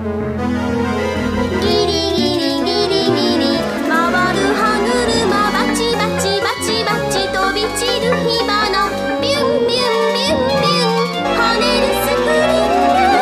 ギリギリギリギリ回る歯車バチバチバチバチ飛び散る火花ビュンビュンビュンビュン跳ねるスプリン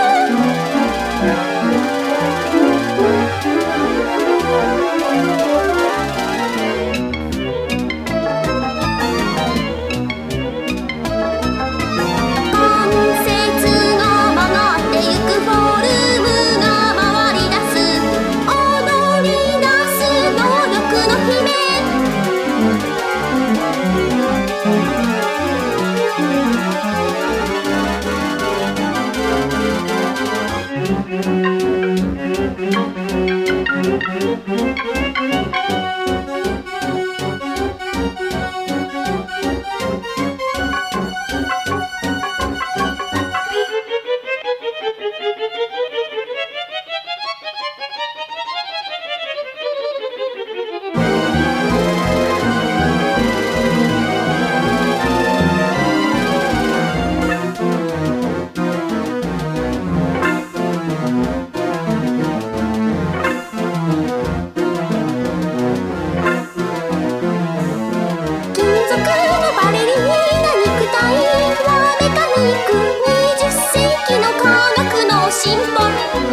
関節が曲がってゆくフォルムが回り出す踊り出す能力の姫金属のバレリーナ肉体はメカニック20世紀の科学の進歩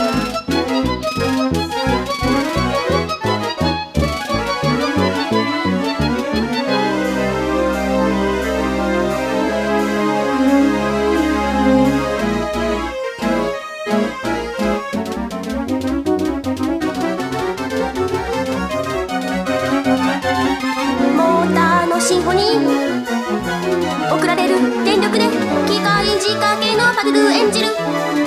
モーターのシンフォニー送られる電力で機械仕掛けのパドゥドゥ演じる